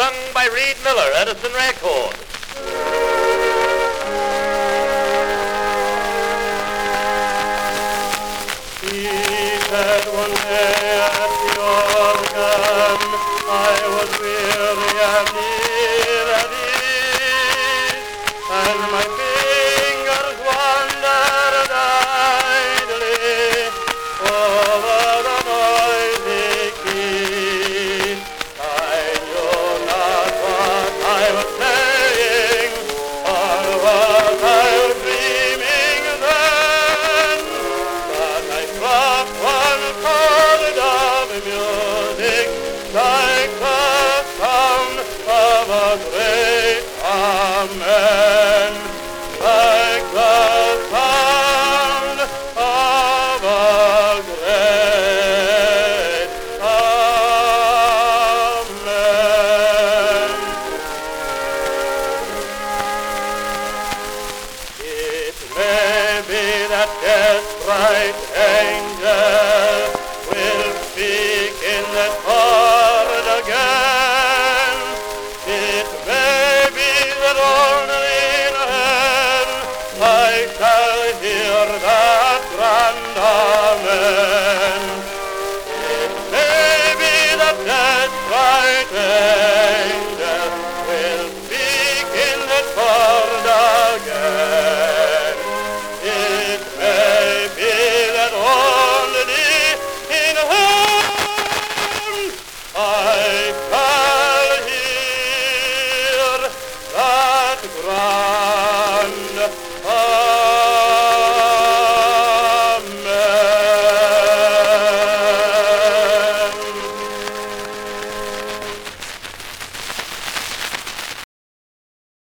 sung by Reed Miller, Edison Records. He said one day at the organ, I was weary and ill at ease, and my fingers wandered idly over the noisy key. I knew not what I was saying, or what I was dreaming then, but I struck one chord of music like the sound of a great amen, like the sound of a great amen. It may be that death's bright angel will speak in that chord again. It may be that only in hell I shall hear that grand amen. It may be that death's bright angel